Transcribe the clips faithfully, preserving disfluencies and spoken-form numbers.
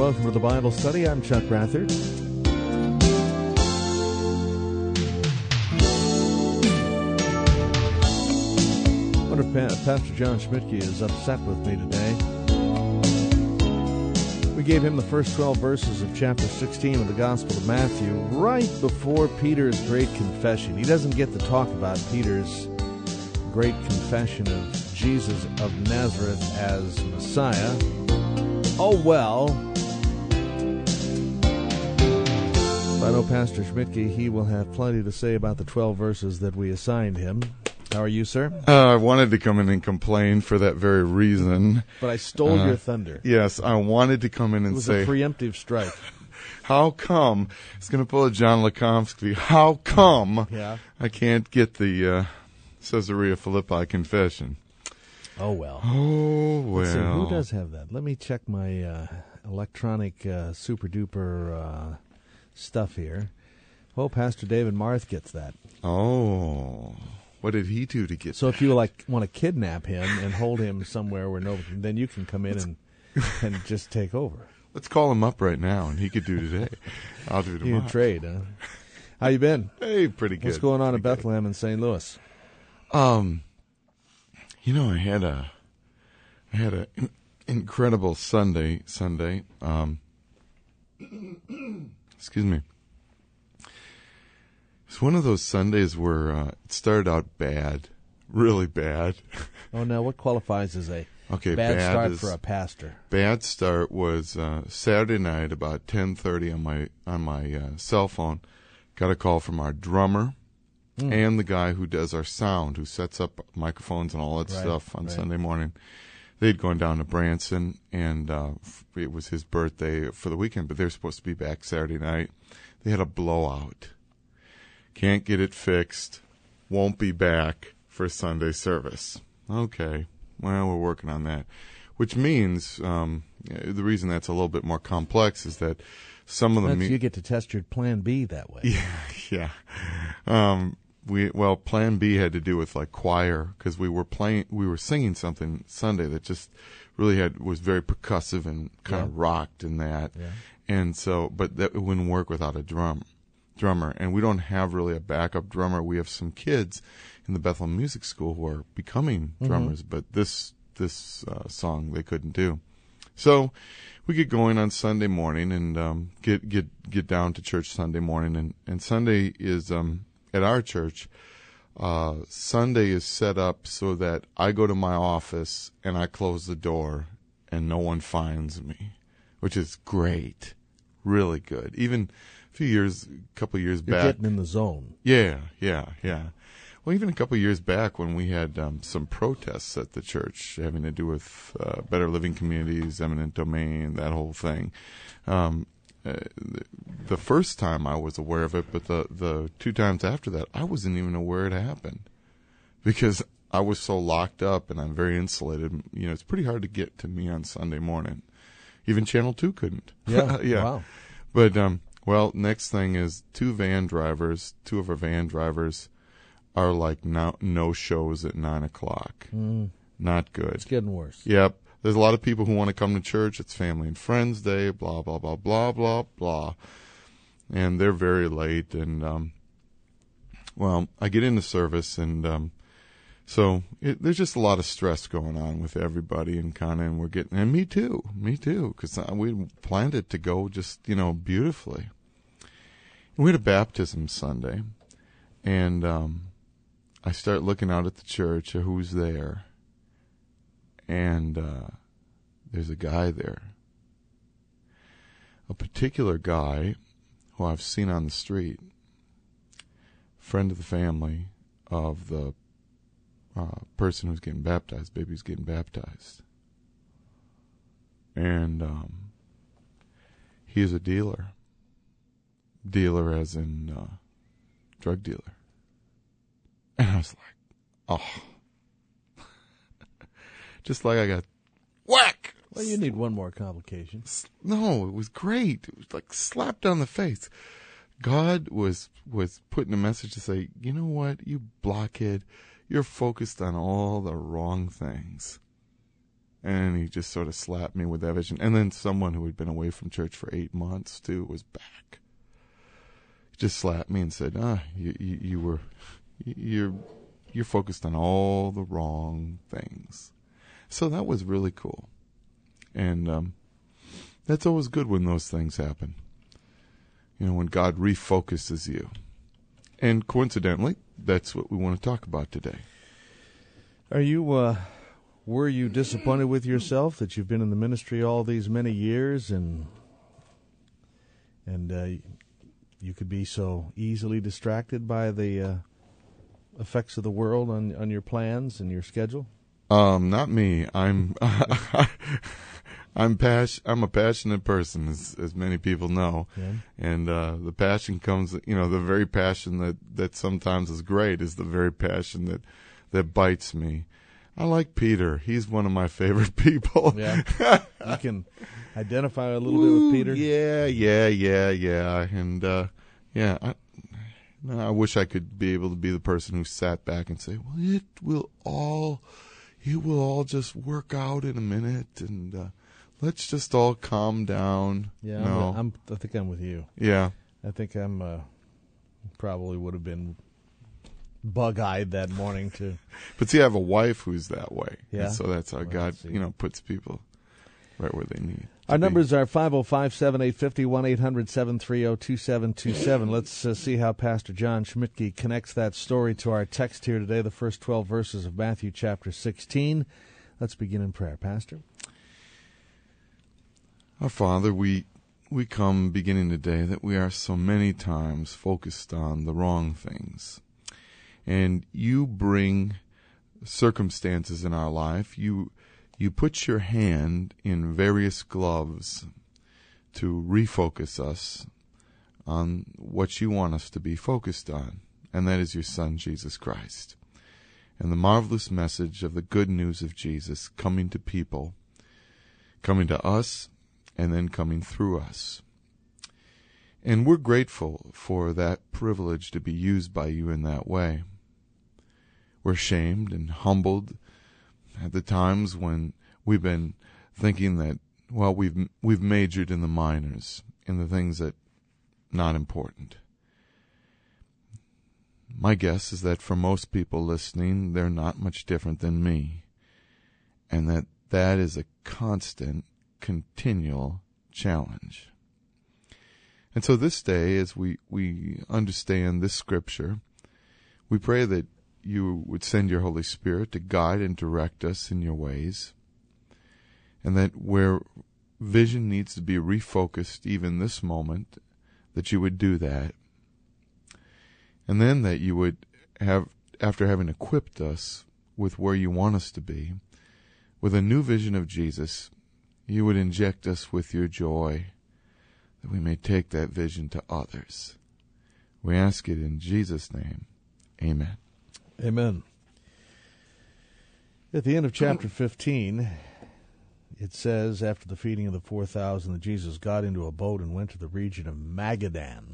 welcome to the Bible study. I'm Chuck Rathert. I wonder if pa- Pastor John Schmidtke is upset with me today. We gave him the first twelve verses of chapter sixteen of the Gospel of Matthew right before Peter's great confession. He doesn't get to talk about Peter's great confession of Jesus of Nazareth as Messiah. Oh, well. I know Pastor Schmidtke, he will have plenty to say about the twelve verses that we assigned him. How are you, sir? Uh, I wanted to come in and complain for that very reason. But I stole uh, your thunder. Yes, I wanted to come in and say... It was say, a preemptive strike. How come? It's going to pull a John Lekomsky. How come yeah. I can't get the uh, Caesarea Philippi confession? Oh, well. Oh, well. Let's see, who does have that? Let me check my uh, electronic uh, super-duper uh, stuff here. Oh, Pastor David Marth gets that. Oh, what did he do to get So that? if you like want to kidnap him and hold him somewhere where nobody, then you can come in and, and just take over. Let's call him up right now, and he could do today. I'll do tomorrow. You trade, huh? How you been? Hey, pretty good. What's going on pretty in Bethlehem good. and Saint Louis? Um, you know, I had a, I had an in, incredible Sunday. Sunday. Um, excuse me. It's one of those Sundays where uh, it started out bad, really bad. Oh, now what qualifies as a okay, bad, bad start is, for a pastor? Bad start was uh, Saturday night about ten thirty on my on my uh, cell phone. Got a call from our drummer mm. and the guy who does our sound, who sets up microphones and all that right, stuff on right. Sunday morning. They'd gone down to Branson, and uh, it was his birthday for the weekend, but they were supposed to be back Saturday night. They had a blowout. Can't get it fixed. Won't be back for Sunday service. Okay. Well, we're working on that. Which means, um, the reason that's a little bit more complex is that some of the... Me- you get to test your plan B that way. Yeah, yeah. Um, we well, plan B had to do with like choir, because we were playing, we were singing something Sunday that just really had, was very percussive and kind of yeah. rocked in that. Yeah. And so, but that it wouldn't work without a drum. drummer, and we don't have really a backup drummer. We have some kids in the Bethlehem Music School who are becoming drummers, mm-hmm. but this this uh, song they couldn't do. So we get going on Sunday morning and um, get get get down to church Sunday morning, and and Sunday is um, at our church. Uh, Sunday is set up so that I go to my office and I close the door and no one finds me, which is great, really good. Even a few years, a couple of years You're back. getting in the zone. Yeah, yeah, yeah. Well, even a couple of years back when we had um, some protests at the church having to do with uh, Better Living Communities, eminent domain, that whole thing. Um, uh, the first time I was aware of it, but the, the two times after that, I wasn't even aware it happened because I was so locked up and I'm very insulated. You know, it's pretty hard to get to me on Sunday morning. Even Channel two couldn't. Yeah, yeah. Wow. But, um, well, next thing is two van drivers, two of our van drivers are like no, no shows at nine o'clock. Mm. Not good. It's getting worse. Yep. There's a lot of people who want to come to church. It's Family and Friends Day, blah, blah, blah, blah, blah, blah. And they're very late. And, um, well, I get into service, and um, so it, there's just a lot of stress going on with everybody, and kind of, and we're getting, and me too, me too, because we planned it to go just, you know, beautifully. And we had a baptism Sunday, and um, I start looking out at the church at who's there. And uh, there's a guy there, a particular guy who I've seen on the street, friend of the family of the uh, person who's getting baptized, baby who's getting baptized. And um, he is a dealer. Dealer as in uh, drug dealer. And I was like, oh. Just like I got whack. Well, you need one more complication. No, it was great. It was like slapped on the face. God was was putting a message to say, you know what, you blockhead, you're focused on all the wrong things. And he just sort of slapped me with that vision. And then someone who had been away from church for eight months, too, was back. He just slapped me and said, ah, you, you, you were, you're, you're focused on all the wrong things. So that was really cool. And um, that's always good when those things happen. You know, when God refocuses you. And coincidentally, that's what we want to talk about today. Are you... Uh Were you disappointed with yourself that you've been in the ministry all these many years and and uh, you could be so easily distracted by the uh, effects of the world on on your plans and your schedule? Um, not me. I'm I'm pas- I'm a passionate person, as as many people know, Yeah. and uh, the passion comes. You know, the very passion that, that sometimes is great is the very passion that that bites me. I like Peter. He's one of my favorite people. Yeah. You can identify a little bit with Peter? Yeah, yeah, yeah, yeah. And, uh, yeah, I, I wish I could be able to be the person who sat back and say, well, it will all, it will all just work out in a minute, and uh, let's just all calm down. Yeah, no. I'm, I'm, I think I'm with you. Yeah. I think I'm uh, probably would have been bug-eyed that morning too. But see, I have a wife who's that way. Yeah. And so that's how Well, God, see. you know, puts people right where they need. Our to numbers are five oh five, seven eight five oh, one eight hundred, seven three oh, two seven two seven. Let's uh, see how Pastor John Schmidtke connects that story to our text here today, the first twelve verses of Matthew chapter sixteen. Let's begin in prayer. Pastor? Our Father, we we come beginning today that we are so many times focused on the wrong things. And you bring circumstances in our life. You you put your hand in various gloves to refocus us on what you want us to be focused on, and that is your Son, Jesus Christ. And the marvelous message of the good news of Jesus coming to people, coming to us, and then coming through us. And we're grateful for that privilege to be used by you in that way. We're shamed and humbled at the times when we've been thinking that, well, we've we've majored in the minors, in the things that not important. My guess is that for most people listening, they're not much different than me, and that that is a constant, continual challenge. And so this day, as we, we understand this scripture, we pray that you would send your Holy Spirit to guide and direct us in your ways, and that where vision needs to be refocused even this moment, that you would do that. And then that you would have, after having equipped us with where you want us to be, with a new vision of Jesus, you would inject us with your joy, that we may take that vision to others. We ask it in Jesus' name. Amen. Amen. At the end of chapter fifteen, it says, after the feeding of the four thousand, that Jesus got into a boat and went to the region of Magadan.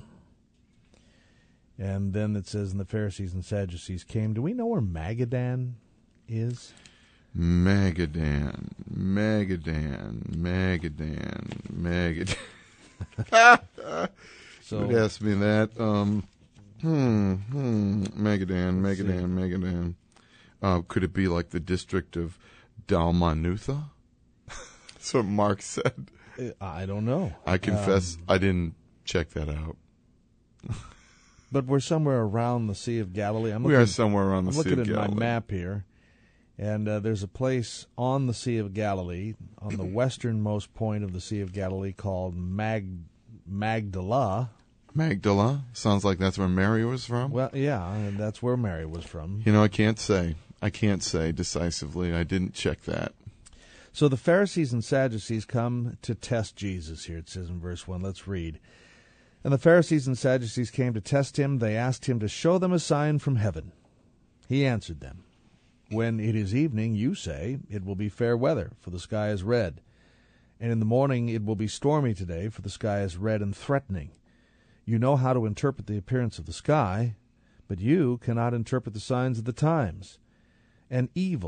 And then it says, and the Pharisees and Sadducees came. Do we know where Magadan is? Magadan, Magadan, Magadan, Magadan. So, Who'd ask me that? Um, hmm, hmm, Magadan, Magadan, Magadan. Uh, could it be like the district of Dalmanutha? That's what Mark said. I don't know. I confess Um, I didn't check that out. But we're somewhere around the Sea of Galilee. I'm We looking, are somewhere around the I'm Sea looking of at Galilee. my map here, and uh, there's a place on the Sea of Galilee, on the westernmost point of the Sea of Galilee, called Mag Magdala. Magdala? Sounds like that's where Mary was from. Well, yeah, and that's where Mary was from. You know, I can't say. I can't say decisively. I didn't check that. So the Pharisees and Sadducees come to test Jesus here, it says in verse one. Let's read. And the Pharisees and Sadducees came to test him. They asked him to show them a sign from heaven. He answered them, when it is evening, you say, it will be fair weather, for the sky is red. And in the morning it will be stormy today, for the sky is red and threatening. You know how to interpret the appearance of the sky, but you cannot interpret the signs of the times. An evil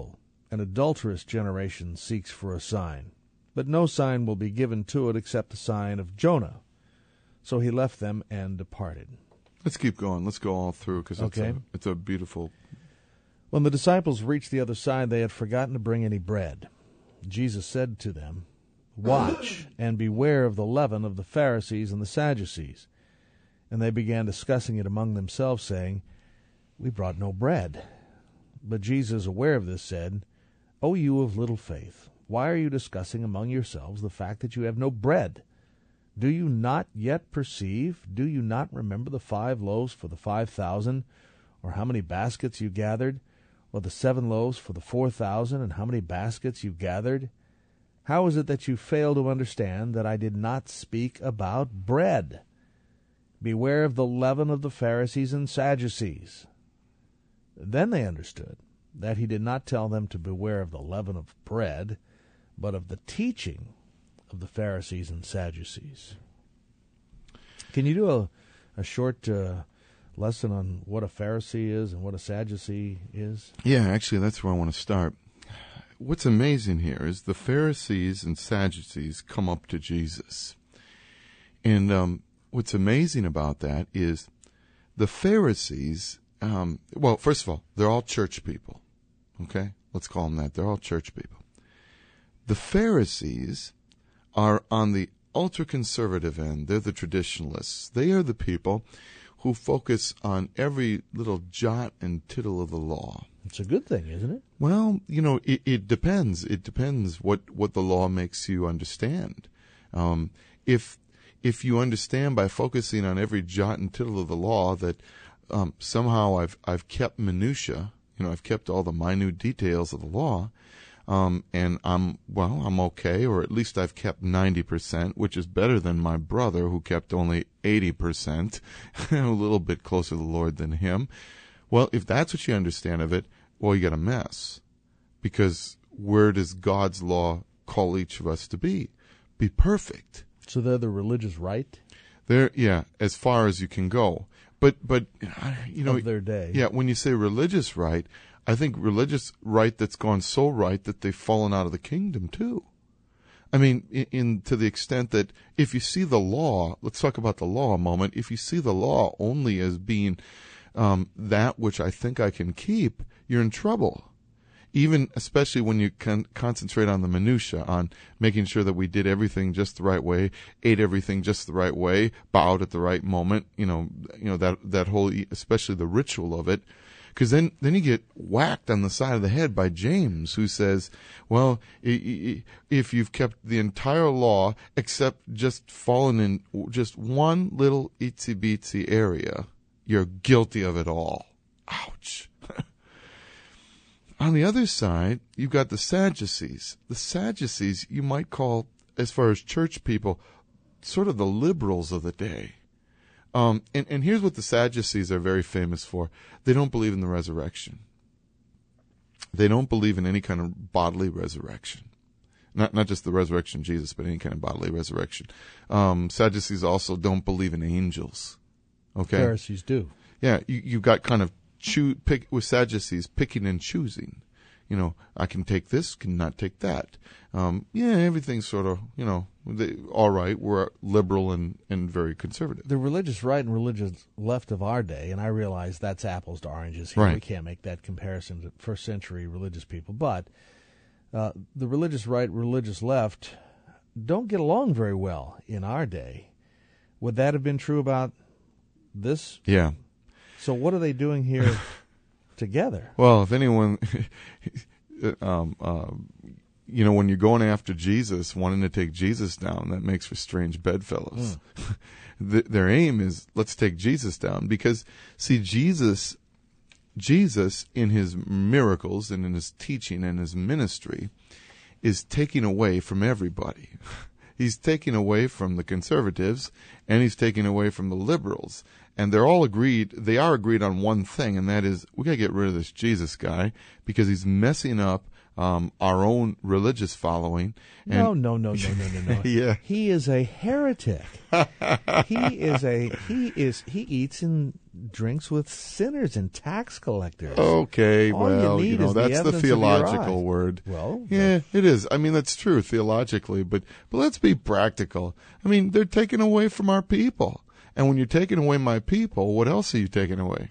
An adulterous generation seeks for a sign, but no sign will be given to it except the sign of Jonah. So he left them and departed. Let's keep going. Let's go all through because it's, Okay. a, it's a beautiful... When the disciples reached the other side, they had forgotten to bring any bread. Jesus said to them, "Watch and beware of the leaven of the Pharisees and the Sadducees." And they began discussing it among themselves, saying, "We brought no bread." But Jesus, aware of this, said, "O you of little faith, why are you discussing among yourselves the fact that you have no bread? Do you not yet perceive? Do you not remember the five loaves for the five thousand, or how many baskets you gathered? Or the seven loaves for the four thousand, and how many baskets you gathered? How is it that you fail to understand that I did not speak about bread? Beware of the leaven of the Pharisees and Sadducees." Then they understood that he did not tell them to beware of the leaven of bread, but of the teaching of the Pharisees and Sadducees. Can you do a, a short uh, lesson on what a Pharisee is and what a Sadducee is? Yeah, actually, that's where I want to start. What's amazing here is the Pharisees and Sadducees come up to Jesus. And um, what's amazing about that is the Pharisees, um, well, first of all, they're all church people. Okay? Let's call them that. They're all church people. The Pharisees are on the ultra-conservative end. They're the traditionalists. They are the people who focus on every little jot and tittle of the law. It's a good thing, isn't it? Well, you know, it, it depends. It depends what, what the law makes you understand. Um, if if you understand by focusing on every jot and tittle of the law that um, somehow I've I've kept minutia, you know, I've kept all the minute details of the law, um, and I'm well, I'm okay, or at least I've kept ninety percent, which is better than my brother who kept only eighty percent, a little bit closer to the Lord than him. Well, if that's what you understand of it, well, you got a mess. Because where does God's law call each of us to be? Be perfect. So they're the religious right? They're, yeah, as far as you can go. But, but you know, of their day. Yeah, when you say religious right, I think religious right that's gone so right that they've fallen out of the kingdom too. I mean, in, in to the extent that if you see the law, let's talk about the law a moment. If you see the law only as being um, that which I think I can keep, you're in trouble. Even, especially when you can concentrate on the minutia, on making sure that we did everything just the right way, ate everything just the right way, bowed at the right moment, you know, you know, that, that whole, especially the ritual of it. Cause then, then you get whacked on the side of the head by James, who says, well, if you've kept the entire law except just fallen in just one little itsy bitsy area, you're guilty of it all. Ouch. On the other side, you've got the Sadducees. The Sadducees you might call, as far as church people, sort of the liberals of the day. Um, and, and here's what the Sadducees are very famous for. They don't believe in the resurrection. They don't believe in any kind of bodily resurrection. Not not just the resurrection of Jesus, but any kind of bodily resurrection. Um, Sadducees also don't believe in angels. Okay? Pharisees do. Yeah, you, you've got kind of Choo- pick with Sadducees, picking and choosing. You know, I can take this, can not take that. Um, yeah, everything's sort of, you know, they, all right. We're liberal and, and very conservative. The religious right and religious left of our day, and I realize that's apples to oranges here. Right. We can't make that comparison to first century religious people. But uh, the religious right, religious left don't get along very well in our day. Would that have been true about this? Yeah. So what are they doing here together? Well, if anyone, um, uh, you know, when you're going after Jesus, wanting to take Jesus down, that makes for strange bedfellows. Mm. the, their aim is, let's take Jesus down. Because, see, Jesus, Jesus in his miracles and in his teaching and his ministry is taking away from everybody. He's taking away from the conservatives and he's taking away from the liberals. And they're all agreed, they are agreed on one thing, and that is, we gotta get rid of this Jesus guy because he's messing up um, our own religious following. And no, no, no, no, no, no, no. Yeah. He is a heretic. he is a, he is, he eats and drinks with sinners and tax collectors. Okay, All well, you, you know, the that's the theological word. Well, yeah, it is. I mean, that's true theologically, but, but let's be practical. I mean, they're taken away from our people. And when you're taking away my people, what else are you taking away?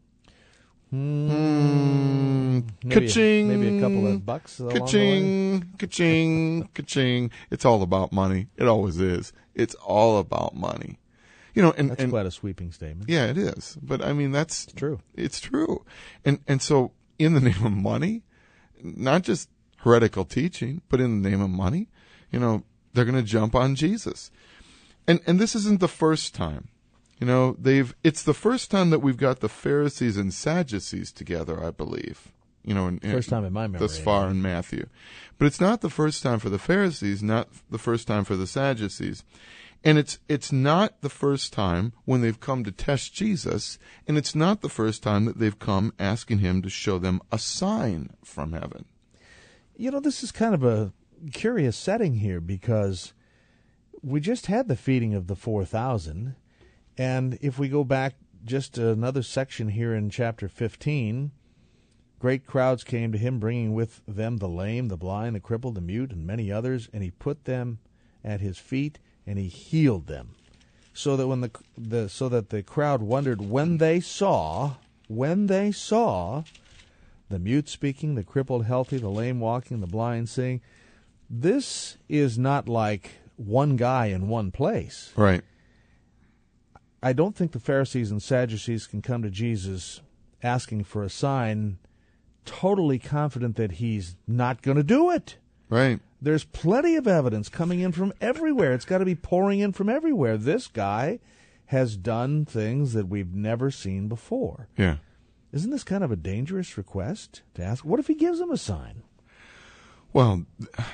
Hmm. Maybe, ka-ching, a, maybe a couple of bucks along ka-ching, the way. ka-ching, ka-ching. It's all about money. It always is. It's all about money. You know, and that's and, quite a sweeping statement. Yeah, it is. But I mean, that's it's true. It's true. And and so, in the name of money, not just heretical teaching, but in the name of money, you know, they're going to jump on Jesus. And and this isn't the first time. You know, they've. It's the first time that we've got the Pharisees and Sadducees together, I believe. You know, in, first time in my memory. Thus far in Matthew. But it's not the first time for the Pharisees, not the first time for the Sadducees. And it's it's not the first time when they've come to test Jesus, and it's not the first time that they've come asking him to show them a sign from heaven. You know, this is kind of a curious setting here, because we just had the feeding of the four thousand, and if we go back just another section here in chapter fifteen, great crowds came to him, bringing with them the lame, the blind, the crippled, the mute, and many others, and he put them at his feet, and he healed them. So that when the, the so that the crowd wondered when they saw, when they saw the mute speaking, the crippled healthy, the lame walking, the blind seeing. This is not like one guy in one place. Right. I don't think the Pharisees and Sadducees can come to Jesus asking for a sign, totally confident that he's not going to do it. Right. There's plenty of evidence coming in from everywhere. It's got to be pouring in from everywhere. This guy has done things that we've never seen before. Yeah. Isn't this kind of a dangerous request to ask? What if he gives him a sign? Well,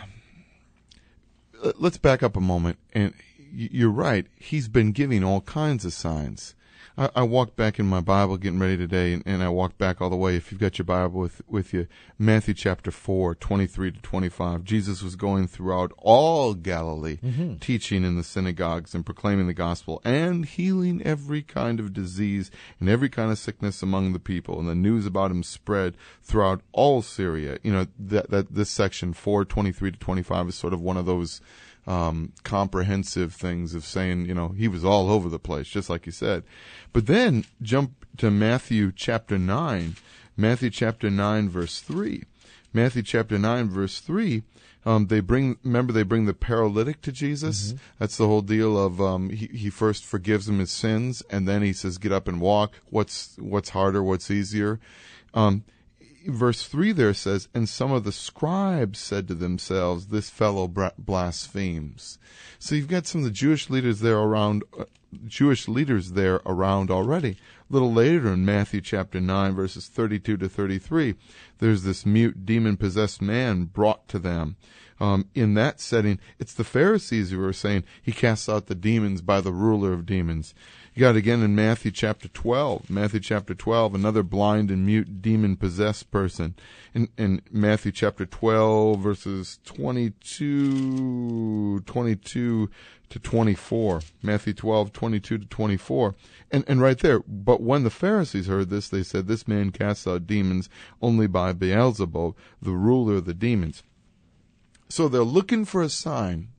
let's back up a moment. And you're right. He's been giving all kinds of signs. I, I walked back in my Bible getting ready today, and, and I walked back all the way. If you've got your Bible with, with you, Matthew chapter four, twenty-three to twenty-five. Jesus was going throughout all Galilee, mm-hmm. teaching in the synagogues and proclaiming the gospel and healing every kind of disease and every kind of sickness among the people. And the news about him spread throughout all Syria. You know, that, that this section, four, twenty-three to twenty-five, is sort of one of those Um, comprehensive things of saying, you know, he was all over the place, just like you said. But then jump to Matthew chapter nine, Matthew chapter nine, verse three. Matthew chapter nine, verse three, um, they bring, remember they bring the paralytic to Jesus? Mm-hmm. That's the whole deal of, um, he, he first forgives him his sins, and then he says, get up and walk. What's, what's harder? What's easier? Um, Verse three there says, and some of the scribes said to themselves, this fellow blasphemes. So you've got some of the Jewish leaders there around, uh, Jewish leaders there around already. A little later in Matthew chapter nine, verses thirty-two to thirty-three, there's this mute, demon-possessed man brought to them. Um, in that setting, it's the Pharisees who are saying he casts out the demons by the ruler of demons. You got it again in Matthew chapter twelve. Matthew chapter twelve, another blind and mute demon-possessed person. In, in Matthew chapter twelve, verses twenty-two, twenty-two to twenty-four. Matthew twelve, twenty-two to twenty-four. And, and right there, but when the Pharisees heard this, they said, this man casts out demons only by Beelzebub, the ruler of the demons. So they're looking for a sign.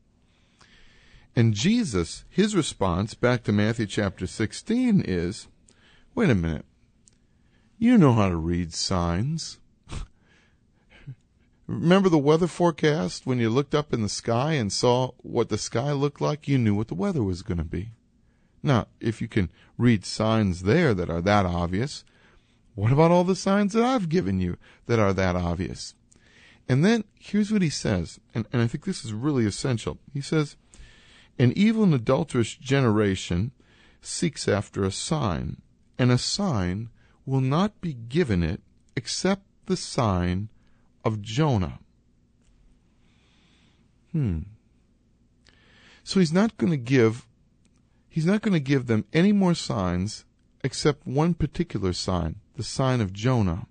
And Jesus, his response back to Matthew chapter sixteen is, wait a minute, you know how to read signs. Remember the weather forecast when you looked up in the sky and saw what the sky looked like? You knew what the weather was going to be. Now, if you can read signs there that are that obvious, what about all the signs that I've given you that are that obvious? And then here's what he says, and, and I think this is really essential. He says, an evil and adulterous generation seeks after a sign, and a sign will not be given it except the sign of Jonah. Hmm. So he's not going to give, he's not going to give them any more signs except one particular sign, the sign of Jonah.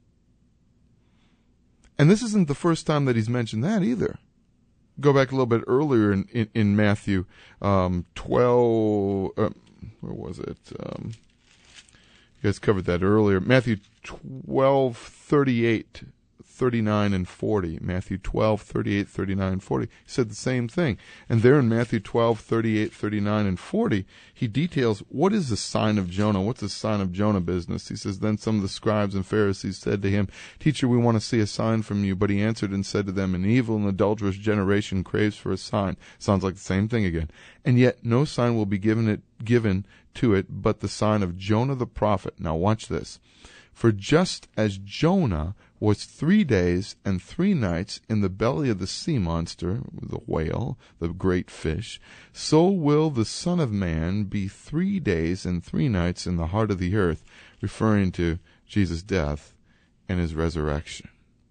And this isn't the first time that he's mentioned that either. Go back a little bit earlier in, in, in Matthew um, twelve, uh, where was it? Um, You guys covered that earlier. Matthew twelve, thirty-eight, thirty-nine, and forty. Matthew twelve, thirty-eight, thirty-nine, and forty. He said the same thing. And there in Matthew twelve, thirty-eight, thirty-nine, and forty, he details what is the sign of Jonah. What's the sign of Jonah business? He says, then some of the scribes and Pharisees said to him, Teacher, we want to see a sign from you. But he answered and said to them, an evil and adulterous generation craves for a sign. Sounds like the same thing again. And yet no sign will be given it given to it but the sign of Jonah the prophet. Now watch this. For just as Jonah was three days and three nights in the belly of the sea monster, the whale, the great fish, so will the Son of Man be three days and three nights in the heart of the earth, referring to Jesus' death and his resurrection.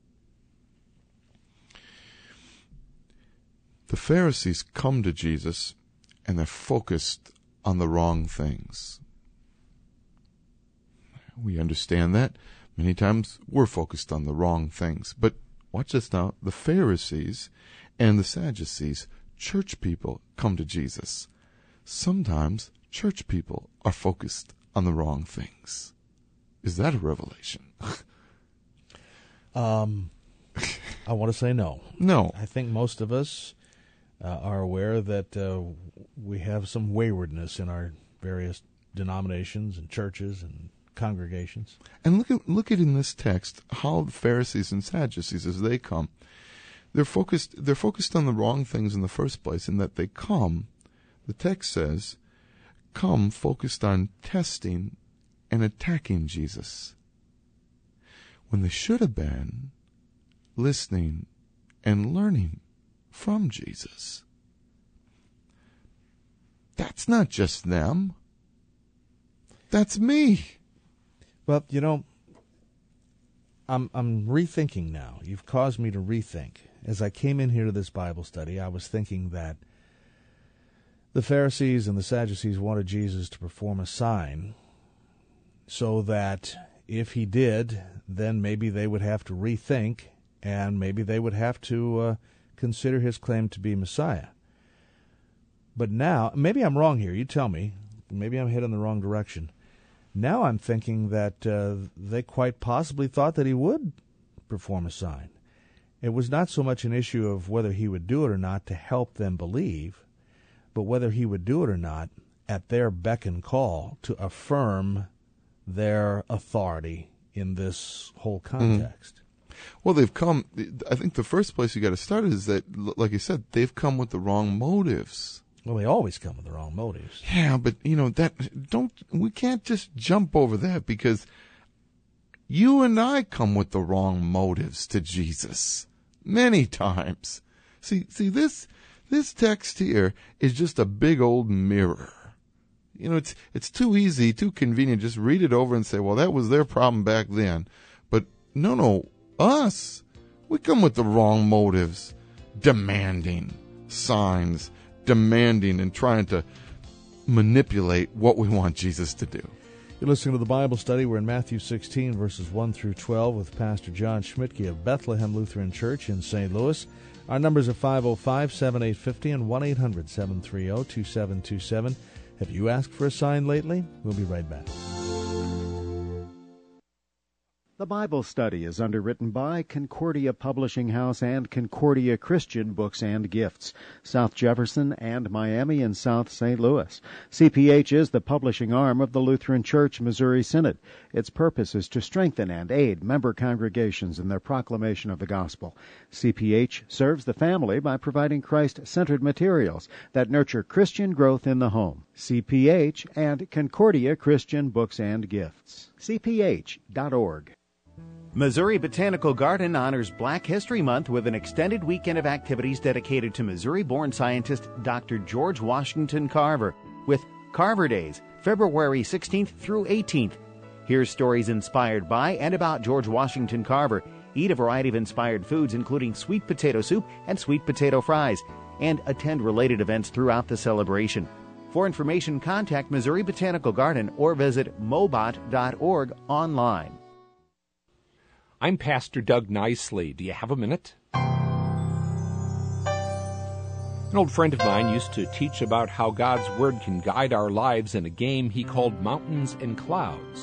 The Pharisees come to Jesus and they're focused on the wrong things. We understand that. Many times we're focused on the wrong things. But watch this now. The Pharisees and the Sadducees, church people, come to Jesus. Sometimes church people are focused on the wrong things. Is that a revelation? um, I want to say no. No. I think most of us uh, are aware that uh, we have some waywardness in our various denominations and churches and congregations. And look at look at in this text how the Pharisees and Sadducees, as they come, they're focused they're focused on the wrong things in the first place, in that they come, the text says, come focused on testing and attacking Jesus, when they should have been listening and learning from Jesus. That's not just them. That's me. Well, you know, I'm I'm rethinking now. You've caused me to rethink. As I came in here to this Bible study, I was thinking that the Pharisees and the Sadducees wanted Jesus to perform a sign so that if he did, then maybe they would have to rethink and maybe they would have to uh, consider his claim to be Messiah. But now, maybe I'm wrong here. You tell me. Maybe I'm heading the wrong direction. Now I'm thinking that uh, they quite possibly thought that he would perform a sign. It was not so much an issue of whether he would do it or not to help them believe, but whether he would do it or not at their beck and call to affirm their authority in this whole context. Mm. Well, they've come, I think the first place you got to start is that, like you said, they've come with the wrong motives. Well, they always come with the wrong motives. Yeah, but, you know, that don't we can't just jump over that, because you and I come with the wrong motives to Jesus many times. See, see this this text here is just a big old mirror. You know, it's it's too easy, too convenient. Just read it over and say, well, that was their problem back then. But no, no, us, we come with the wrong motives, demanding signs, demanding and trying to manipulate what we want Jesus to do. You're listening to the Bible Study. We're in Matthew sixteen, verses one through twelve, with Pastor John Schmidtke of Bethlehem Lutheran Church in Saint Louis. Our numbers are five oh five, seven eight five oh and one eight hundred, seven three oh, two seven two seven. Have you asked for a sign lately? We'll be right back. The Bible Study is underwritten by Concordia Publishing House and Concordia Christian Books and Gifts, South Jefferson and Miami and South Saint Louis. C P H is the publishing arm of the Lutheran Church Missouri Synod. Its purpose is to strengthen and aid member congregations in their proclamation of the gospel. C P H serves the family by providing Christ-centered materials that nurture Christian growth in the home. C P H and Concordia Christian Books and Gifts. C P H dot org. Missouri Botanical Garden honors Black History Month with an extended weekend of activities dedicated to Missouri-born scientist Doctor George Washington Carver, with Carver Days, February sixteenth through eighteenth. Here's stories inspired by and about George Washington Carver. Eat a variety of inspired foods, including sweet potato soup and sweet potato fries, and attend related events throughout the celebration. For information, contact Missouri Botanical Garden or visit mobot dot org online. I'm Pastor Doug Nicely. Do you have a minute? An old friend of mine used to teach about how God's Word can guide our lives in a game he called Mountains and Clouds.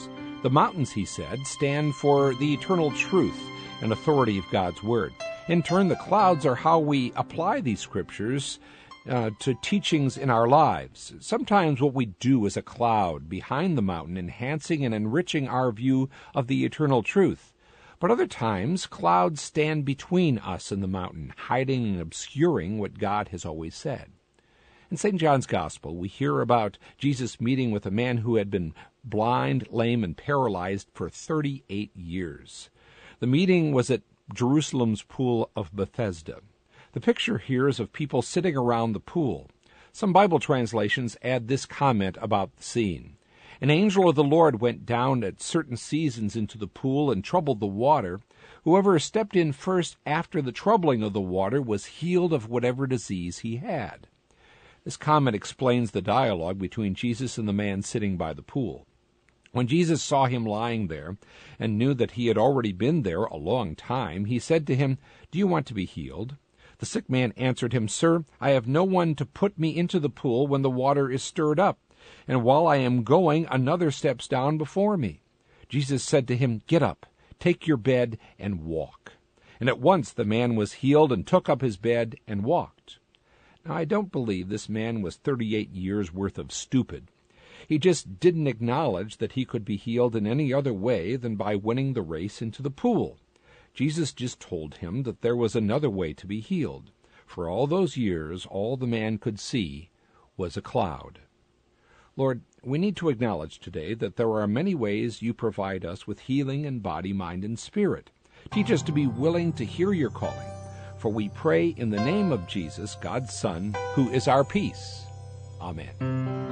The mountains, he said, stand for the eternal truth and authority of God's Word. In turn, the clouds are how we apply these scriptures uh, to teachings in our lives. Sometimes what we do is a cloud behind the mountain, enhancing and enriching our view of the eternal truth. But other times, clouds stand between us and the mountain, hiding and obscuring what God has always said. In Saint John's Gospel, we hear about Jesus meeting with a man who had been blind, lame, and paralyzed for thirty-eight years. The meeting was at Jerusalem's pool of Bethesda. The picture here is of people sitting around the pool. Some Bible translations add this comment about the scene. An angel of the Lord went down at certain seasons into the pool and troubled the water. Whoever stepped in first after the troubling of the water was healed of whatever disease he had. This comment explains the dialogue between Jesus and the man sitting by the pool. When Jesus saw him lying there and knew that he had already been there a long time, he said to him, "Do you want to be healed?" The sick man answered him, "Sir, I have no one to put me into the pool when the water is stirred up, and while I am going, another steps down before me." Jesus said to him, "Get up, take your bed, and walk." And at once the man was healed and took up his bed and walked. Now, I don't believe this man was thirty-eight years worth of stupid. He just didn't acknowledge that he could be healed in any other way than by winning the race into the pool. Jesus just told him that there was another way to be healed. For all those years, all the man could see was a cloud. Lord, we need to acknowledge today that there are many ways you provide us with healing in body, mind, and spirit. Teach us to be willing to hear your calling. For we pray in the name of Jesus, God's Son, who is our peace. Amen.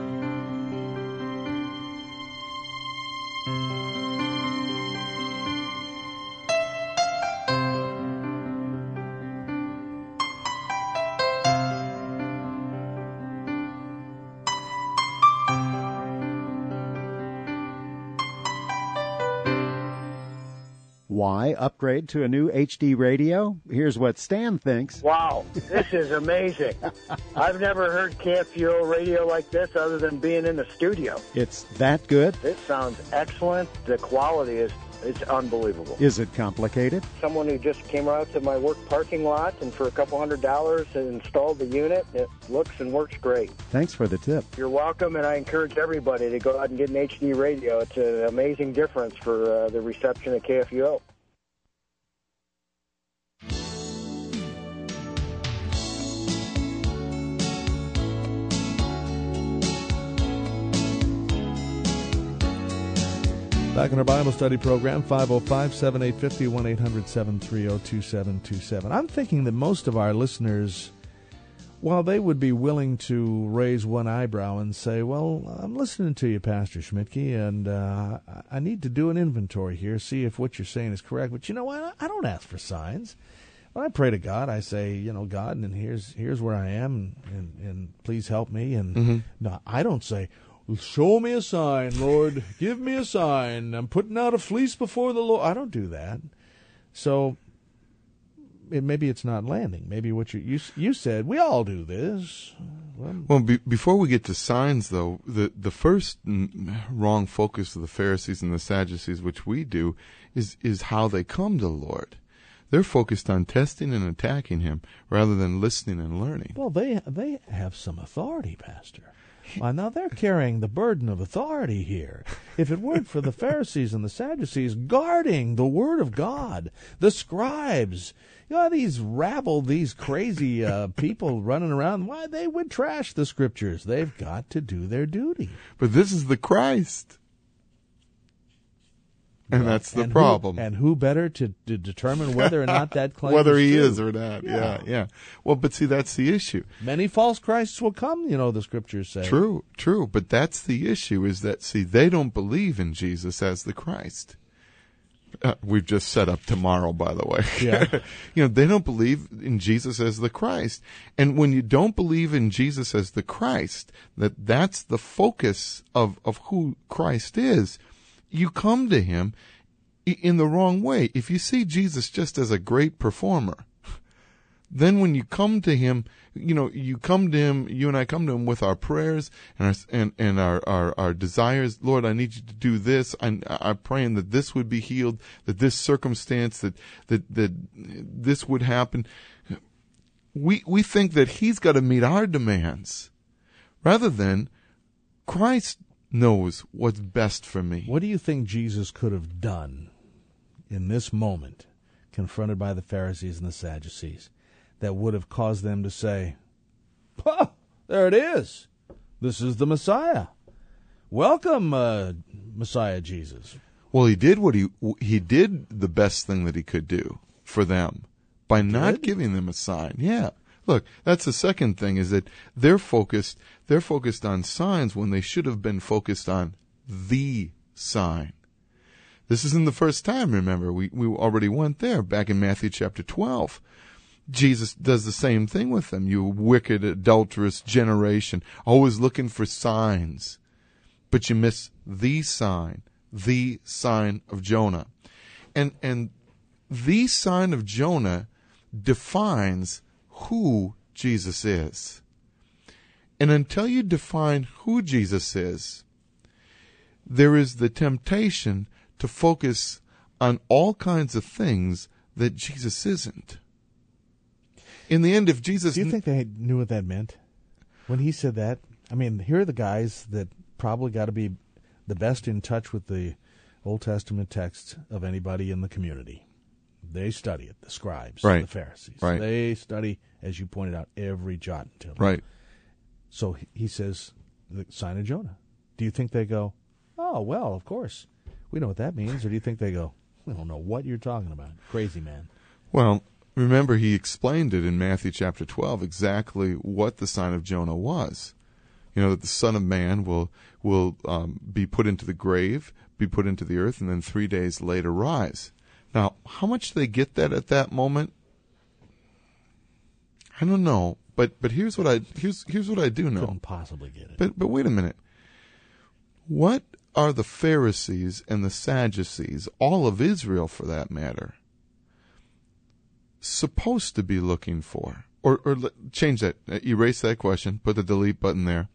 Why upgrade to a new H D radio? Here's what Stan thinks. Wow, this is amazing. I've never heard K F U O radio like this other than being in the studio. It's that good? This sounds excellent. The quality is it's unbelievable. Is it complicated? Someone who just came out to my work parking lot and for a couple hundred dollars installed the unit. It looks and works great. Thanks for the tip. You're welcome, and I encourage everybody to go out and get an H D radio. It's an amazing difference for uh, the reception at K F U O. Back in our Bible study program, five oh five, seven eight five oh, one eight hundred, seven three oh, two seven two seven. I'm thinking that most of our listeners, while they would be willing to raise one eyebrow and say, well, I'm listening to you, Pastor Schmidtke, and uh, I need to do an inventory here, see if what you're saying is correct. But you know what? I don't ask for signs. When I pray to God, I say, you know, God, and here's here's where I am, and, and please help me. And mm-hmm. no, I don't say, show me a sign, Lord. Give me a sign. I'm putting out a fleece before the Lord. I don't do that. So it, maybe it's not landing. Maybe what you you, you said, we all do this. Well, well be, before we get to signs, though, the, the first wrong focus of the Pharisees and the Sadducees, which we do, is, is how they come to the Lord. They're focused on testing and attacking him rather than listening and learning. Well, they they have some authority, Pastor. Well, now they're carrying the burden of authority here. If it weren't for the Pharisees and the Sadducees guarding the Word of God, the scribes, you know, these rabble, these crazy uh, people running around, why, they would trash the Scriptures. They've got to do their duty. But this is the Christ. And that's the and problem. Who, and who better to, to determine whether or not that claim whether is he true. is or not. Yeah. yeah, yeah. Well, but see, that's the issue. Many false Christs will come, you know, the Scriptures say. True, true. But that's the issue, is that, see, they don't believe in Jesus as the Christ. Uh, we've just set up tomorrow, by the way. Yeah. You know, they don't believe in Jesus as the Christ. And when you don't believe in Jesus as the Christ, that that's the focus of, of who Christ is, you come to him in the wrong way. If you see Jesus just as a great performer, then when you come to him, you know, you come to him, you and I come to him with our prayers and our, and, and our, our, our desires. Lord, I need you to do this. I, I'm praying that this would be healed, that this circumstance, that, that, that this would happen. We, we think that he's got to meet our demands rather than Christ knows what's best for me. What do you think Jesus could have done in this moment, confronted by the Pharisees and the Sadducees, that would have caused them to say, "Oh, there it is. This is the Messiah. Welcome, uh, Messiah Jesus." Well, he did what he he did the best thing that he could do for them by not giving them a sign. Yeah. Look, that's the second thing, is that they're focused they're focused on signs when they should have been focused on the sign. This isn't the first time, remember. We we already went there back in Matthew chapter twelve. Jesus does the same thing with them. You wicked, adulterous generation, always looking for signs. But you miss the sign, the sign of Jonah. And and the sign of Jonah defines who Jesus is. And until you define who Jesus is, there is the temptation to focus on all kinds of things that Jesus isn't. In the end, if Jesus... Do you think they knew what that meant? When he said that, I mean, here are the guys that probably got to be the best in touch with the Old Testament texts of anybody in the community. They study it, the scribes, right. the Pharisees. Right. They study, as you pointed out, every jot and tittle. Right. So he says, the sign of Jonah. Do you think they go, "Oh, well, of course, we know what that means"? Or do you think they go, "We don't know what you're talking about. Crazy man"? Well, remember, he explained it in Matthew chapter twelve, exactly what the sign of Jonah was. You know, that the Son of Man will will um, be put into the grave, be put into the earth, and then three days later rise. Now, how much they get that at that moment, I don't know. But but here's what I here's here's what I do know. Couldn't possibly get it. But but wait a minute. What are the Pharisees and the Sadducees, all of Israel for that matter, supposed to be looking for? Or or change that. Erase that question. Put the delete button there.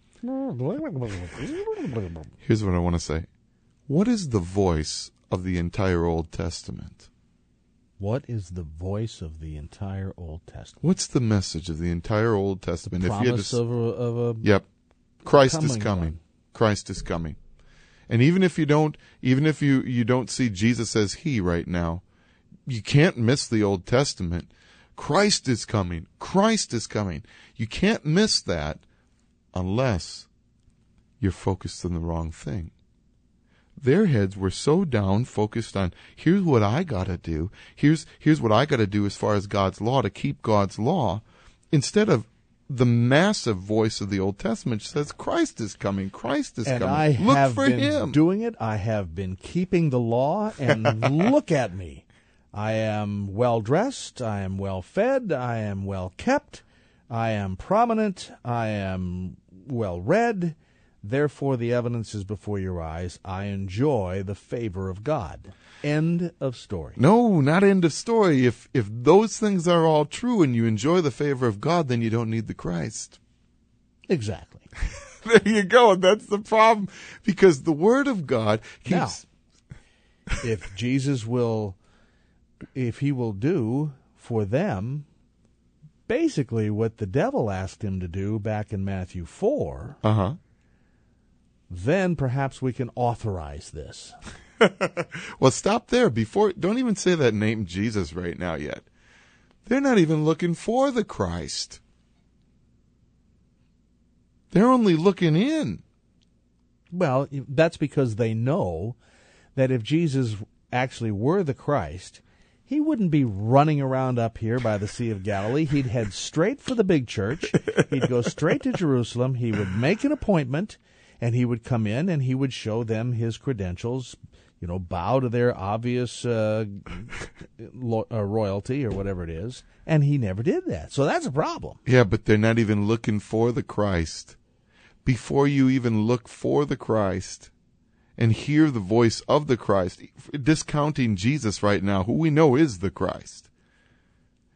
Here's what I want to say. What is the voice of the entire Old Testament? What is the voice of the entire Old Testament? What's the message of the entire Old Testament? The if you had promise to, of a, of a yep, Christ is coming coming. one. Christ is coming. And even if you don't, even if you, you don't see Jesus as He right now, you can't miss the Old Testament. Christ is coming. Christ is coming. You can't miss that unless you're focused on the wrong thing. Their heads were so down, focused on, here's what I got to do. Here's here's what I got to do as far as God's law, to keep God's law, instead of the massive voice of the Old Testament says, Christ is coming. Christ is and coming. I Look have for been Him. doing it. I have been keeping the law, and look at me. I am well dressed. I am well fed. I am well kept. I am prominent. I am well read. Therefore, the evidence is before your eyes. I enjoy the favor of God. End of story. No, not end of story. If if those things are all true and you enjoy the favor of God, then you don't need the Christ. Exactly. There you go. That's the problem. Because the Word of God keeps... Now, if Jesus will, if He will do for them basically what the devil asked Him to do back in Matthew four... Uh-huh. then perhaps we can authorize this. Well, stop there. Before, don't even say that name Jesus right now yet. They're not even looking for the Christ. They're only looking in. Well, that's because they know that if Jesus actually were the Christ, He wouldn't be running around up here by the Sea of Galilee. He'd head straight for the big church. He'd go straight to Jerusalem. He would make an appointment, and He would come in and He would show them His credentials, you know, bow to their obvious uh, lo- uh, royalty or whatever it is. And He never did that. So that's a problem. Yeah, but they're not even looking for the Christ. Before you even look for the Christ and hear the voice of the Christ, discounting Jesus right now, who we know is the Christ,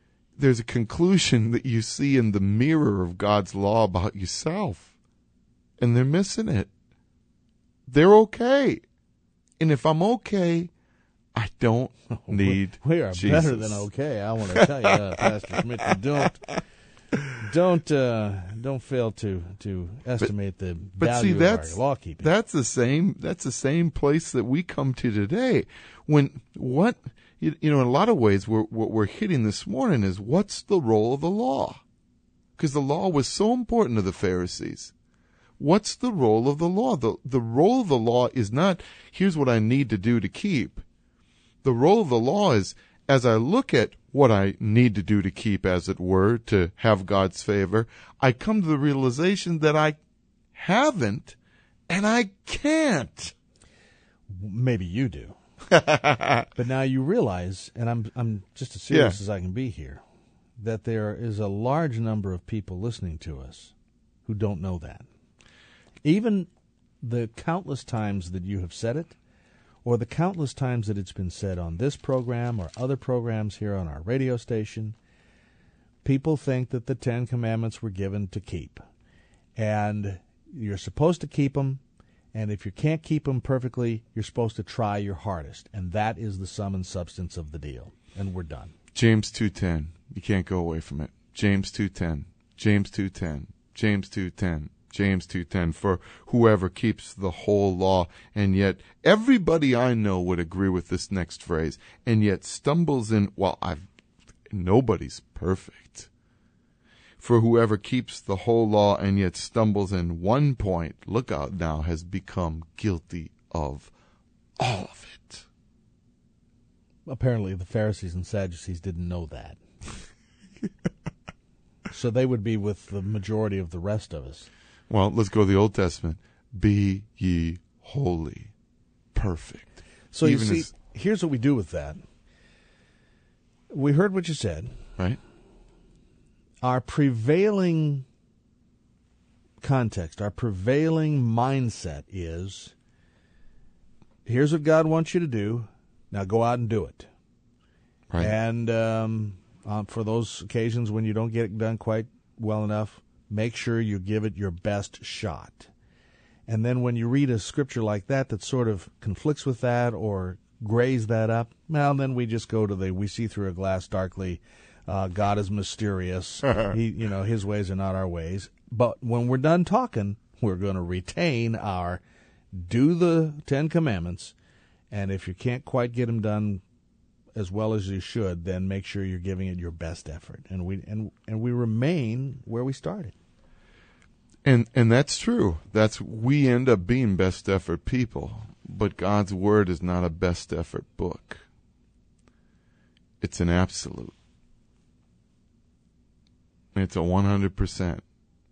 there's a conclusion that you see in the mirror of God's law about yourself, and they're missing it. They're okay. And if I'm okay, I don't need We are Jesus. better than okay. I want to tell you, uh, Pastor Schmidt, you don't don't uh, don't fail to to estimate but, the but value see, that's, of our law keeping. That's the same. That's the same place that we come to today. When what you, you know, in a lot of ways, we're, what we're hitting this morning is what's the role of the law? Because the law was so important to the Pharisees. What's the role of the law? The the role of the law is not, here's what I need to do to keep. The role of the law is, as I look at what I need to do to keep, as it were, to have God's favor, I come to the realization that I haven't and I can't. Maybe you do. But now you realize, and I'm I'm just as serious Yeah. as I can be here, that there is a large number of people listening to us who don't know that. Even the countless times that you have said it, or the countless times that it's been said on this program or other programs here on our radio station, people think that the Ten Commandments were given to keep. And you're supposed to keep them, and if you can't keep them perfectly, you're supposed to try your hardest. And that is the sum and substance of the deal. And we're done. James two ten. You can't go away from it. James two ten. James two ten. James two ten. James two ten, for whoever keeps the whole law, and yet everybody I know would agree with this next phrase, and yet stumbles in, well, I've, nobody's perfect. For whoever keeps the whole law and yet stumbles in one point, look out now, has become guilty of all of it. Apparently the Pharisees and Sadducees didn't know that. So they would be with the majority of the rest of us. Well, let's go to the Old Testament. Be ye holy, perfect. So Even you see, as, here's what we do with that. We heard what you said. right? Our prevailing context, our prevailing mindset is, here's what God wants you to do. Now go out and do it. Right. And um, uh, for those occasions when you don't get it done quite well enough, make sure you give it your best shot. And then when you read a scripture like that that sort of conflicts with that or grays that up, well, then we just go to the, we see through a glass darkly, uh, God is mysterious. he, you know, his ways are not our ways. But when we're done talking, we're going to retain our do the Ten Commandments. And if you can't quite get them done as well as you should, then make sure you're giving it your best effort. And we and and we remain where we started. And and that's true. That's we end up being best effort people, but God's word is not a best effort book. It's an absolute. It's a one hundred percent.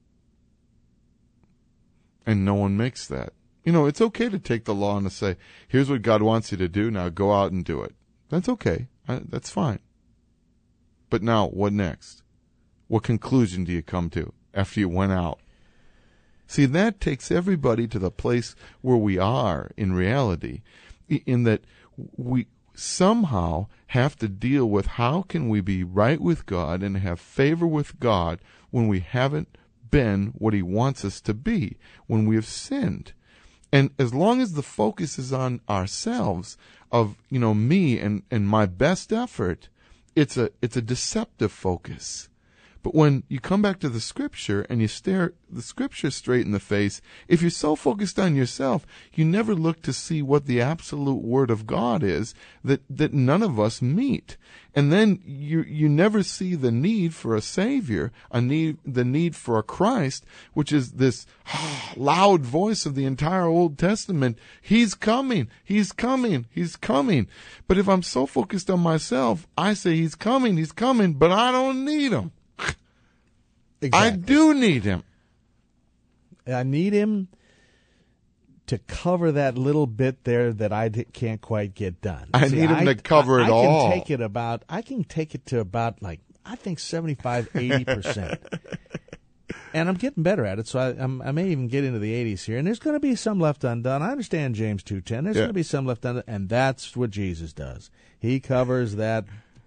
And no one makes that. You know, it's okay to take the law and to say, here's what God wants you to do, now go out and do it. That's okay. I, that's fine. But now, what next? What conclusion do you come to after you went out? See, that takes everybody to the place where we are in reality, in that we somehow have to deal with how can we be right with God and have favor with God when we haven't been what He wants us to be, when we have sinned. And as long as the focus is on ourselves, of, you know, me and, and my best effort, it's a it's a deceptive focus. But when you come back to the Scripture and you stare the Scripture straight in the face, if you're so focused on yourself, you never look to see what the absolute Word of God is that, that none of us meet. And then you you never see the need for a Savior, a need the need for a Christ, which is this oh, loud voice of the entire Old Testament. He's coming, He's coming, He's coming. But if I'm so focused on myself, I say He's coming, He's coming, but I don't need Him. Exactly. I do need Him. I need Him to cover that little bit there that I d- can't quite get done. I See, need Him I, to cover I, it I all. can take it about, I can take it to about like, I think seventy-five, eighty percent. And I'm getting better at it, so I, I'm, I may even get into the eighties here. And there's going to be some left undone. I understand James two ten. There's Yeah. going to be some left undone, and that's what Jesus does. He covers that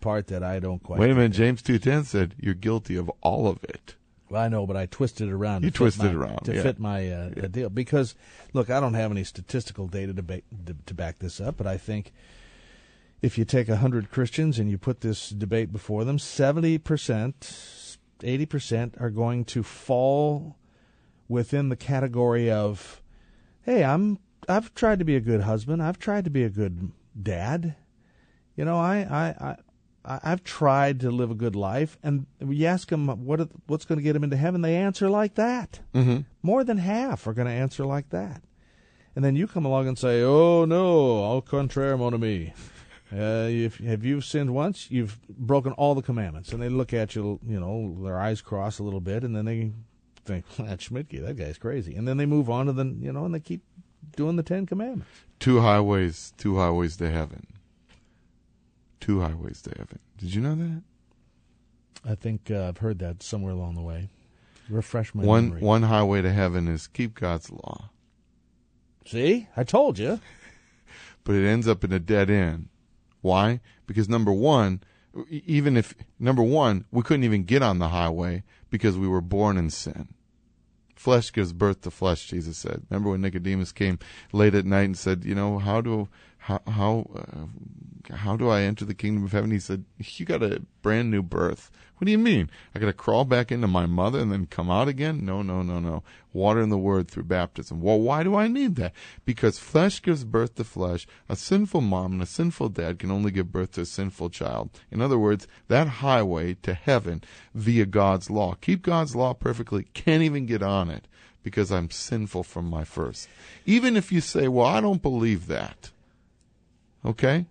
part that I don't quite Wait a get minute. there. James two ten said you're guilty of all of it. Well, I know, but I twisted it around. You to fit twisted my- it around, to yeah. fit my uh, Yeah. deal. Because, look, I don't have any statistical data to, ba- to, to back this up, but I think if you take one hundred Christians and you put this debate before them, seventy percent, eighty percent are going to fall within the category of, hey, I'm, I've tried to be a good husband. I've tried to be a good dad. You know, I, I, I, I- I've tried to live a good life. And you ask them what are- what's going to get them into heaven, they answer like that. Mm-hmm. More than half are going to answer like that. And then you come along and say, oh, no, au contraire, mon ami. Uh, if, have you sinned once? You've broken all the commandments. And they look at you, you know, their eyes cross a little bit, and then they think, that Schmidtke, that guy's crazy. And then they move on to the, you know, and they keep doing the Ten Commandments. Two highways, two highways to heaven. Two highways to heaven. Did you know that? I think uh, I've heard that somewhere along the way. Refresh my One memory. one highway to heaven is keep God's law, See? I told you. but it ends up in a dead end. Why? Because number one, e- even if number one, we couldn't even get on the highway because we were born in sin. Flesh gives birth to flesh, Jesus said. Remember when Nicodemus came late at night and said, "You know, how do how how uh, how do I enter the kingdom of heaven?" He said, "You got a brand new birth." What do you mean? I got to crawl back into my mother and then come out again? No, no, no, no. Water in the word through baptism. Well, why do I need that? Because flesh gives birth to flesh. A sinful mom and a sinful dad can only give birth to a sinful child. In other words, that highway to heaven via God's law. Keep God's law perfectly. Can't even get on it because I'm sinful from my first. Even if you say, well, I don't believe that. Okay?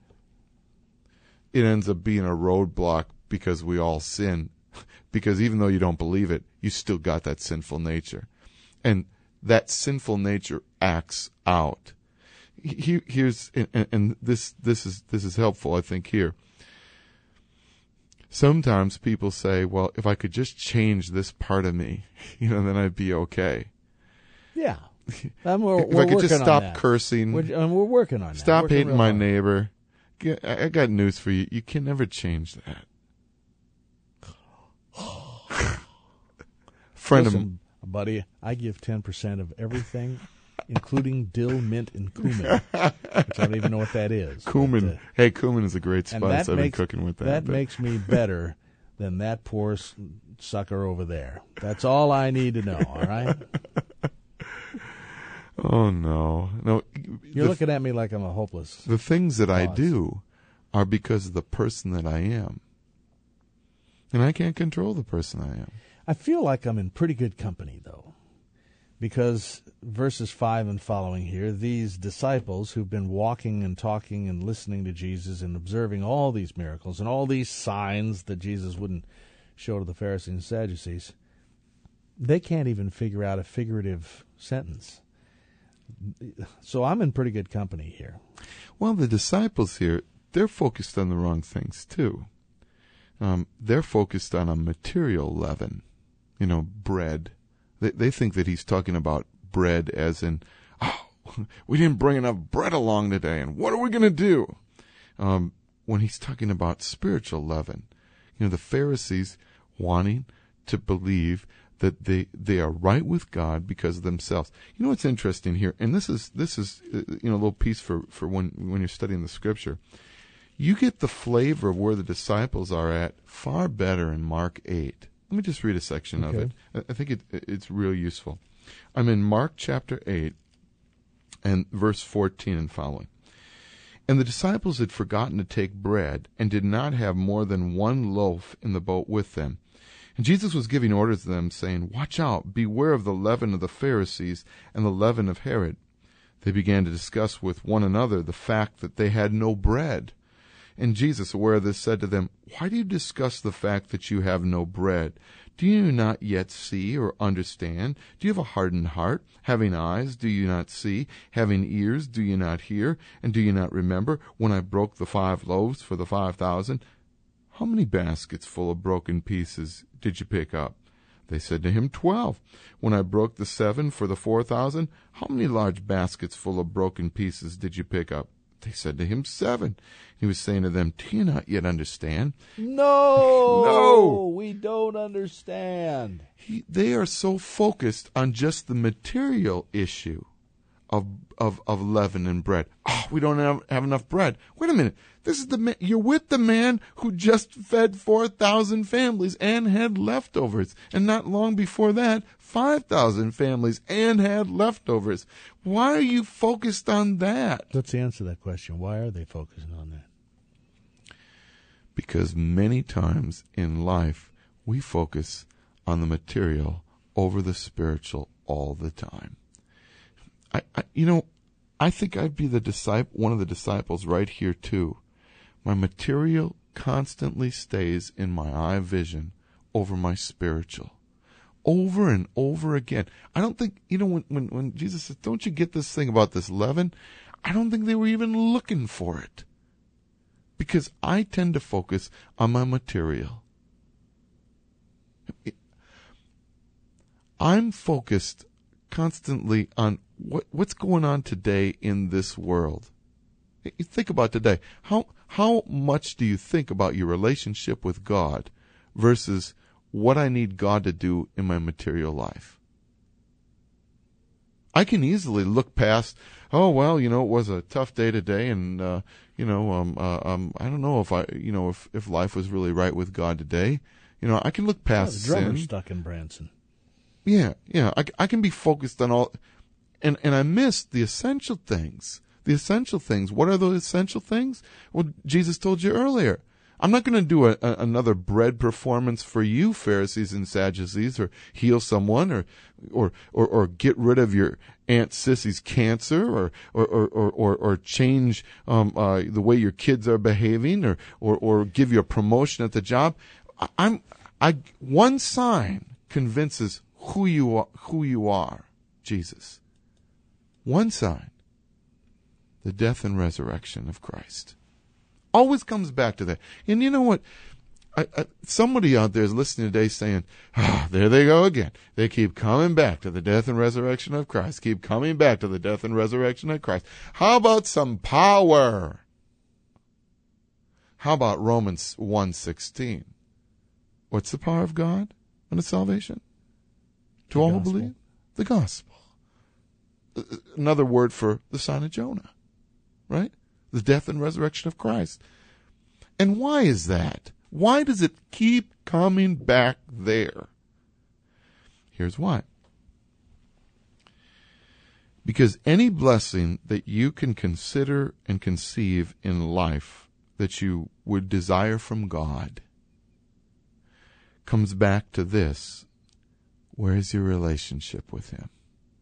It ends up being a roadblock because we all sin. Because even though you don't believe it, you still got that sinful nature. And that sinful nature acts out. He, here's and, and this this is this is helpful, I think, here. Sometimes people say, well, if I could just change this part of me, you know, then I'd be okay. Yeah. Um, we're, If we're I could just working on stop that. cursing, We're, um, we're working on that. stop Working hating real my hard. neighbor. Get- I I got news for you. You can never change that. Friend of Listen, buddy, I give ten percent of everything, including dill, mint, and cumin, which I don't even know what that is. cumin. But, uh, Hey, cumin is a great and spice. that I've makes, been cooking with that. That but- makes me better than that poor s- sucker over there. That's all I need to know, all right? Oh no, no. You're the, looking at me like I'm a hopeless. the things that I cause. do are because of the person that I am, and I can't control the person I am. I feel like I'm in pretty good company, though, because verses five and following here, these disciples who've been walking and talking and listening to Jesus and observing all these miracles and all these signs that Jesus wouldn't show to the Pharisees and Sadducees, they can't even figure out a figurative sentence. So I'm in pretty good company here. Well, the disciples here, they're focused on the wrong things too. Um, they're focused on a material leaven, you know, bread. They they think that he's talking about bread as in, oh, we didn't bring enough bread along today, and what are we going to do? Um, when he's talking about spiritual leaven, you know, the Pharisees wanting to believe that they they are right with God because of themselves. You know what's interesting here, and this is this is uh, you know a little piece for for when when you're studying the Scripture. You get the flavor of where the disciples are at far better in Mark eight. Let me just read a section Okay. of it. I I think it, it's real useful. I'm in Mark chapter eight and verse fourteen and following. And the disciples had forgotten to take bread and did not have more than one loaf in the boat with them. And Jesus was giving orders to them, saying, Watch out, beware of the leaven of the Pharisees and the leaven of Herod. They began to discuss with one another the fact that they had no bread. And Jesus, aware of this, said to them, Why do you discuss the fact that you have no bread? Do you not yet see or understand? Do you have a hardened heart? Having eyes, do you not see? Having ears, do you not hear? And do you not remember when I broke the five loaves for the five thousand? How many baskets full of broken pieces did you pick up? They said to him, Twelve. When I broke the seven for the four thousand, how many large baskets full of broken pieces did you pick up? They said to him, Seven. He was saying to them, do you not yet understand? No, No. we don't understand. He, they are so focused on just the material issue of of of leaven and bread. Oh, we don't have, have enough bread. Wait a minute. This is the man, you're with the man who just fed four thousand families and had leftovers, and not long before that, five thousand families and had leftovers. Why are you focused on that? Let's answer that question. Why are they focusing on that? Because many times in life we focus on the material over the spiritual all the time. I, I, you know, I think I'd be the disciple, one of the disciples right here too. My material constantly stays in my eye vision over my spiritual, over and over again. I don't think, you know, when, when, when Jesus says, don't you get this thing about this leaven? I don't think they were even looking for it. Because I tend to focus on my material. I'm focused constantly on what, what's going on today in this world. You think about today. How how much do you think about your relationship with God versus what I need God to do in my material life? I can easily look past, oh, well, you know, it was a tough day today, and, uh, you know, um, uh, um, I don't know if I, you know, if, if life was really right with God today. You know, I can look past oh, the drummer's sin. stuck in Branson. Yeah, yeah, I, I can be focused on all, and, and I miss the essential things. The essential things. What are those essential things? Well, Jesus told you earlier. I'm not going to do a, a, another bread performance for you, Pharisees and Sadducees, or heal someone, or or or, or get rid of your Aunt Sissy's cancer, or or or or, or change um, uh, the way your kids are behaving, or, or or give you a promotion at the job. I, I'm I one sign convinces who you are, who you are, Jesus. One sign: the death and resurrection of Christ. Always comes back to that. And you know what? I, I, somebody out there is listening today saying, ah, there they go again. They keep coming back to the death and resurrection of Christ. Keep coming back to the death and resurrection of Christ. How about some power? How about Romans one sixteen? What's the power of God unto salvation? To The all who gospel. believe? The gospel. Another word for the sign of Jonah, right? The death and resurrection of Christ. And why is that? Why does it keep coming back there? Here's why. Because any blessing that you can consider and conceive in life that you would desire from God comes back to this: where is your relationship with Him?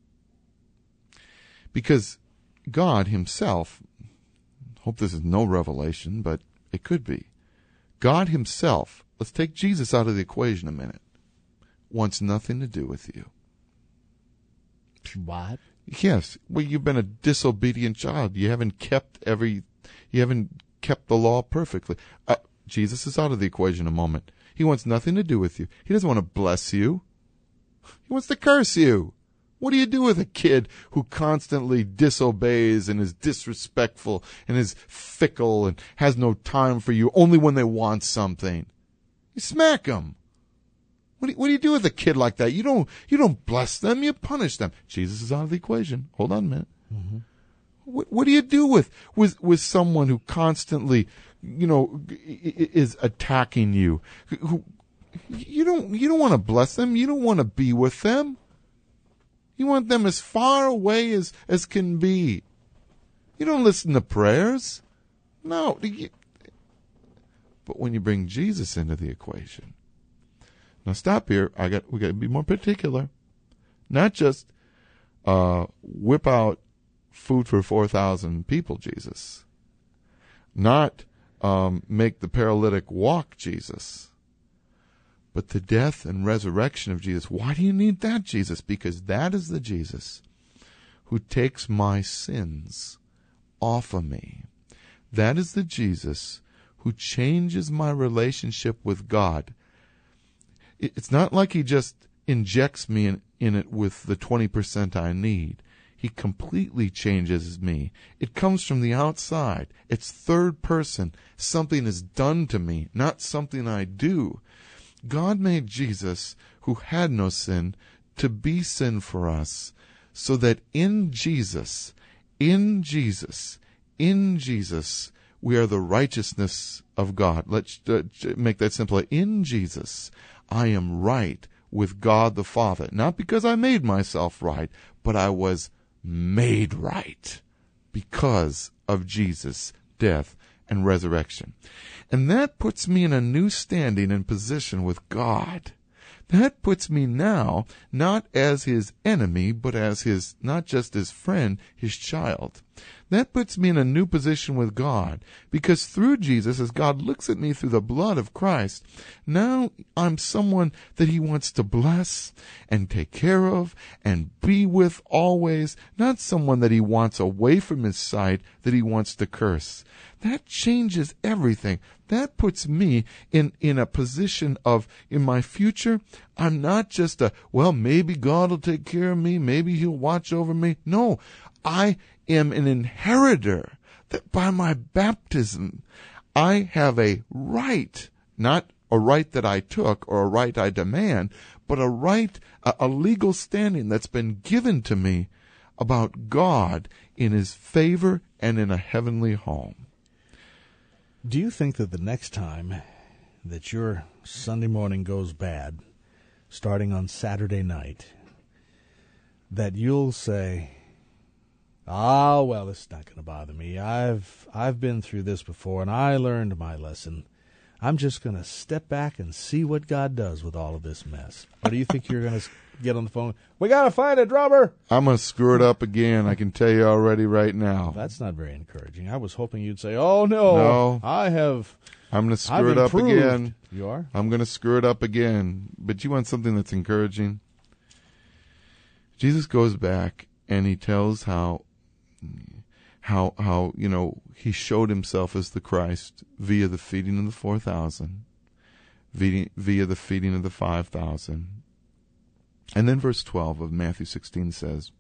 Because God Himself, hope this is no revelation, but it could be. God Himself, let's take Jesus out of the equation a minute, wants nothing to do with you. What? Yes. Well, you've been a disobedient child. You haven't kept every, you haven't kept the law perfectly. Uh, Jesus is out of the equation a moment. He wants nothing to do with you. He doesn't want to bless you. He wants to curse you. What do you do with a kid who constantly disobeys and is disrespectful and is fickle and has no time for you only when they want something? You smack them. What do you, what do you do with a kid like that? You don't you don't bless them, you punish them. Jesus is out of the equation. Hold on a minute. Mm-hmm. What, what do you do with, with, with someone who constantly, you know, is attacking you? Who, you don't you don't want to bless them. You don't want to be with them. You want them as far away as, as can be. You don't listen to prayers. No. You, but when you bring Jesus into the equation. Now stop here. I got we got to be more particular. Not just uh, whip out food for four thousand people, Jesus. Not um, make the paralytic walk, Jesus. But the death and resurrection of Jesus. Why do you need that, Jesus? Because that is the Jesus who takes my sins off of me. That is the Jesus who changes my relationship with God. It's not like He just injects me in, in it with the twenty percent I need. He completely changes me. It comes from the outside. It's third person. Something is done to me, not something I do. God made Jesus, who had no sin, to be sin for us, so that in Jesus, in Jesus, in Jesus, we are the righteousness of God. Let's uh, make that simpler. In Jesus, I am right with God the Father. Not because I made myself right, but I was made right because of Jesus' death and resurrection. And that puts me in a new standing and position with God. That puts me now not as his enemy, but as his, not just his friend, his child. That puts me in a new position with God, because through Jesus, as God looks at me through the blood of Christ, now I'm someone that he wants to bless and take care of and be with always, not someone that he wants away from his sight, that he wants to curse. That changes everything. That puts me in, in a position of, in my future, I'm not just a, well, maybe God will take care of me, maybe he'll watch over me. No, I am an inheritor, that by my baptism, I have a right, not a right that I took or a right I demand, but a right, a, a legal standing that's been given to me about God in his favor and in a heavenly home. Do you think that the next time that your Sunday morning goes bad, starting on Saturday night, that you'll say, ah, well, this is not going to bother me. I've I've been through this before, and I learned my lesson. I'm just going to step back and see what God does with all of this mess. Or do you think you're going to get on the phone, we got to find a drummer? I'm going to screw it up again. I can tell you already right now. That's not very encouraging. I was hoping you'd say, oh, no, no I have I'm going to screw I've it up improved. again. You are? I'm going to screw it up again. But you want something that's encouraging? Jesus goes back and he tells how How, how, you know, he showed himself as the Christ via the feeding of the four thousand, via, via the feeding of the five thousand. And then verse twelve of Matthew sixteen says,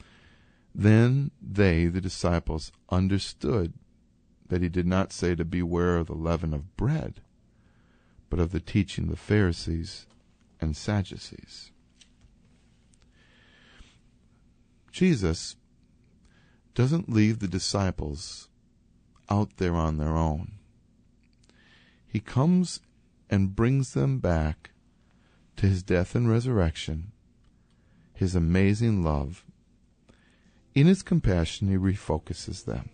then they, the disciples, understood that he did not say to beware of the leaven of bread, but of the teaching of the Pharisees and Sadducees. Jesus doesn't leave the disciples out there on their own. He comes and brings them back to his death and resurrection, his amazing love. In his compassion, he refocuses them.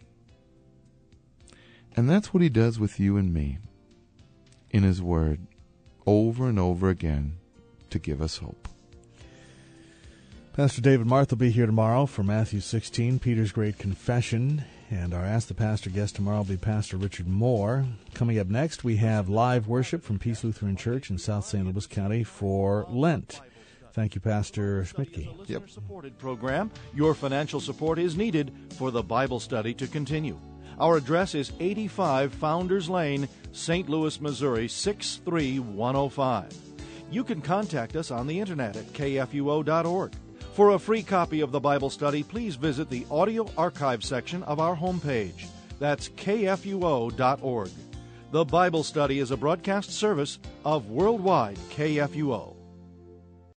And that's what he does with you and me in his word over and over again to give us hope. Pastor David Marth will be here tomorrow for Matthew sixteen, Peter's Great Confession. And our Ask the Pastor guest tomorrow will be Pastor Richard Moore. Coming up next, we have live worship from Peace Lutheran Church in South Saint Louis County for Lent. Thank you, Pastor Schmidtke. Yep. Supported program. Your financial support is needed for the Bible study to continue. Our address is eighty-five Founders Lane, Saint Louis, Missouri, six three one oh five. You can contact us on the internet at K F U O dot org. For a free copy of the Bible study, please visit the audio archive section of our homepage. That's K F U O dot org. The Bible study is a broadcast service of Worldwide K F U O.